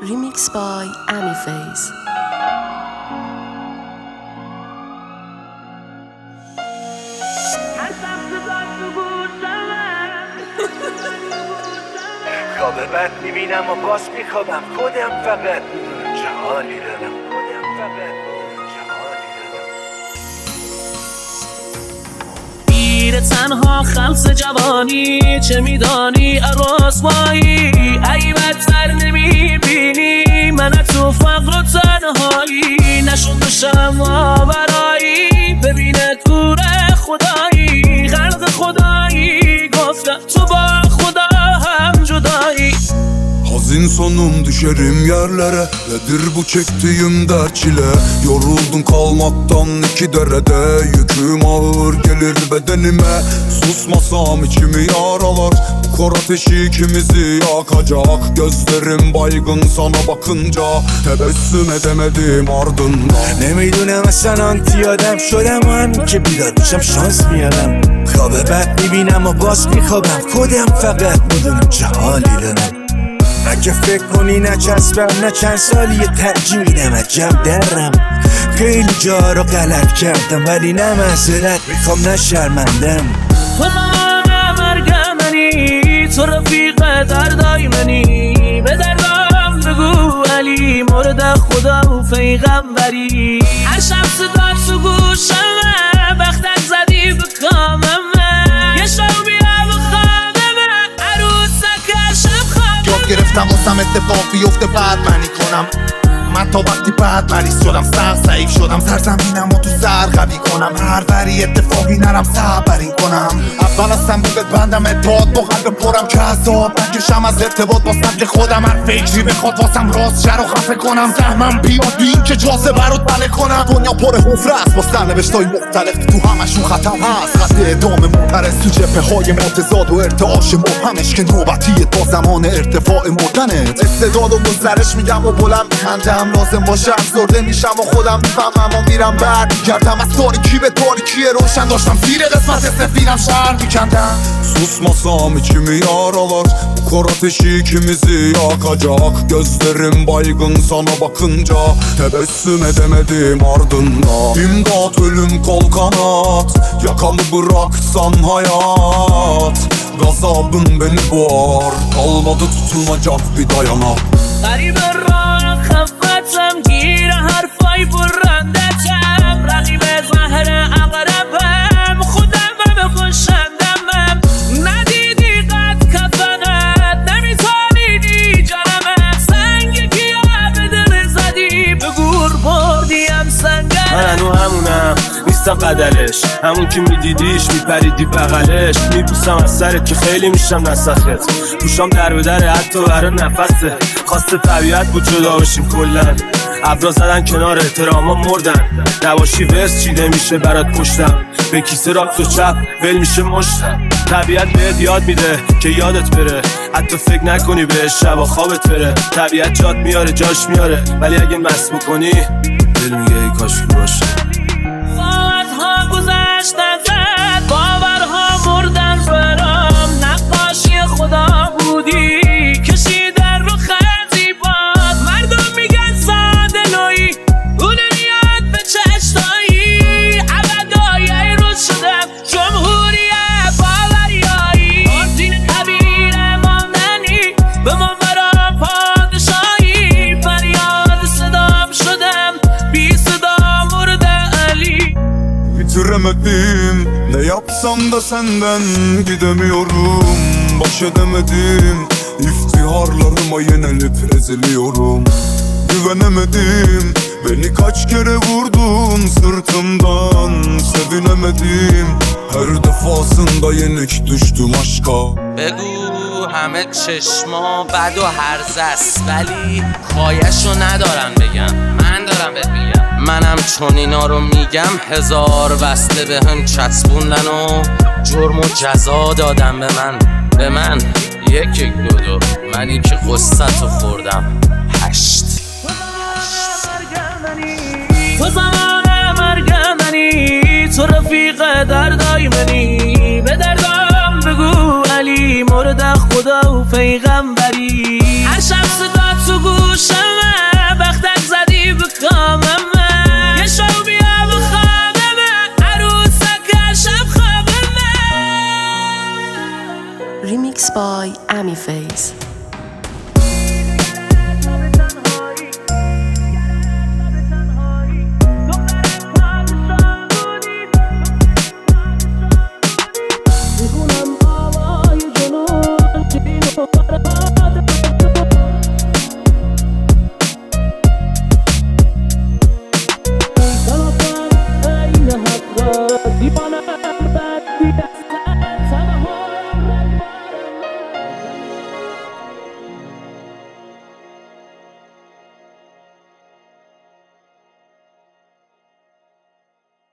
Remix by Amiface. خواب بد میبینم و باز میخوابم خودم فقط میدونم چه حالی دارم میره تنها خلص جوانی چه میدانی رسوایی ای بدتر نمیبینی من تو فقر و تنهایی نشد بشم آورایی ببینه کور خدایی خلق خدایی گفتم تو با خدا هم جدایی. Az insanım düşerim yerlere. Nedir bu çektiğim dert çile? Yoruldum kalmaktan iki derede. Yüküm ağır gelir bedenime. Susmasam içimi yaralar. Bu kor ateşi ikimizi yakacak. Gözlerim baygın sana bakınca tebessüm edemedim ardından. نمیدونم اصلا آنتی آدم شدم و همین که بیدار بشم شانس میارم خواب بد میبینم و باز میخوابم خودم فقط میدونم چه حالی دارم. اگه فکر کنی نچسبم نه چند سالی ترجیح میدم عجب درم. خیلی جا رو غلط کردم ولی نه معذرت میخوام نه شرمندم. تو زمان مرگ منی تو رفیق دردای منی به دردم بگو علی مورد خدا و پیغمبری هر شب صدا تو گوشمه وقتک زدی به کاممه یه شو بیا بخوابمه عروسک شب خوابمه. یاد گرفتم واسم اتفاق بیفته بعد منی کنم. من تا وقتی بعد مریض شدم سخت ضعیف شدم سرزمینم و تو سر قوی کنم هر وری اتفاقی نرم صبرین کنم. اول از سنبولت بندم اتحاد با قلب پرم که عذاب نکشم از ارتباط با سبک خودم هر فکری بخواد واسم راست شر و خفه کنم زحمم بیاد بین که جاذبه رو بله کنم. دنیا پر حفره است با سرنوشتای مختلف تو همشون خطر هست خط ادامه معترض تو جبهه های متضاد و ارتعاش مبهمش که نوبتیه با زمان ارتفاع مردنت استعداد و گسترش میگم و بلند میخندم لازم باشه افسرده میشم و خودم میفهمم و میرم برمیگردم از تاریکی به تاریکی روشن داشتم زیر قسمت سفیدم شهر میکندم. Susmasam içimi yaralar. Bu kor ateşi ikimizi yakacak. Gözlerim baygın sana bakınca tebessüm edemedim ardında. İmdat ölüm kol kanat. Yakamı bıraksan hayat. Gazabın beni boğar. Kalmadı tutunacak bir dayanak. غریب راه خفتم گیر حرفای برندتم رقیب زهر اقربم خودم بخوشندمم ندیدی قد کفنت نمیتونیدی جانمت سنگ کیا به دل زدی به گور بردیم سنگت. من هنو همونم نیستم قدرش همون که میدیدیش میپریدی بغلش میبوسم از سرت که خیلی میشم نسخت پوشام در به در حتی برای نفسه خواست طبیعت بود جدا باشیم کلن ابرا زدن کنار احتراما مردن نباشی ورس چیده میشه برات پشتم به کیسه راست و چپ ول میشه مشتم. طبیعت بهت یاد میده که یادت بره حتی فکر نکنی بهش شب و خوابت بره. طبیعت جات میاره جاش میاره ولی اگه مست بکنی دل میگه ای کاش باشه. ساعتها گذشت ازت باورها مردن برام نقاشی خدا بودی کشیدن رو خطی باد مردم میگن ساده نوعی اون میاد به چشتایی ابدایی روز شدم جمهوریت باوریایی آرزین کبیر ماندنی به من برام پادشاهی فریاد صدام شدم بی صدا مورد علی. Bitiremedim ne yapsam da senden gidemiyorum. Baş edemedim iftiharlarıma yenilip eziliyorum. Güvenemedim beni kaç kere vurdun sırtımdan sevinemedim her defasında yenik düştüm aşka. بگو همه چشما بد و هرزه است ولی پایشو ندارن بگم من دارم بهت میگم. منم چون اینا رو میگم هزار وصله به هم چسبوندن و جرم و جزا دادن به من یک دو منی که قصتو خوردم 8. تو زمان مرگ منی تو رفیق دردای منی به دردم بگو علی مورد خدا و پیغمبری هر شب صدا تو گوشم Mixed by Amiface.